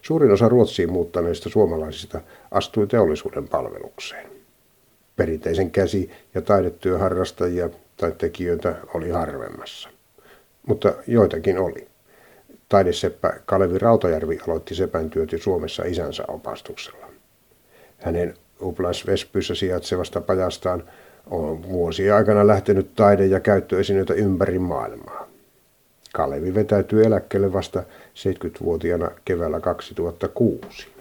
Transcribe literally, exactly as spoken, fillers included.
Suurin osa Ruotsiin muuttaneista suomalaisista astui teollisuuden palvelukseen. Perinteisen käsi- ja taidetyön harrastajia tai tekijöitä oli harvemmassa. Mutta joitakin oli. Taideseppä Kalevi Rautajärvi aloitti sepän työt jo Suomessa isänsä opastuksella. Hänen Uplas-Vespyssä sijaitsevasta pajastaan on vuosien aikana lähtenyt taide- ja käyttöesineitä ympäri maailmaa. Kalevi vetäytyi eläkkeelle vasta seitsemänkymmentävuotiaana keväällä kaksituhattakuusi.